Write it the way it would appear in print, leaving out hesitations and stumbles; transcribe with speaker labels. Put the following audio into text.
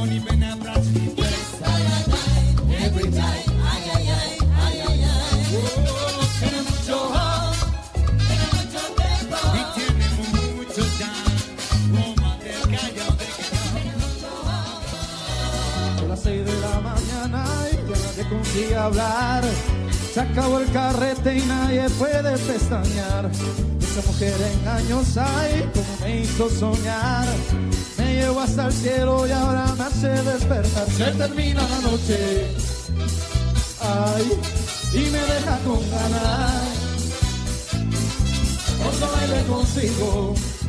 Speaker 1: money when I brush the dress. Every time, ay, ay, ay, ay, ay, ay. Oh, tiene mucho hot, tiene mucho tempo y tiene mucho jam. Woman del callao, tiene mucho hot.
Speaker 2: Son las 6 de la mañana y ya nadie consigue hablar. Se acabó el carrete y nadie puede pestañear. Esa mujer engañosa y como me hizo soñar. Me llevó hasta el cielo y ahora me hace despertar. Se termina la noche, ay, y me deja con ganas. Otro baile consigo.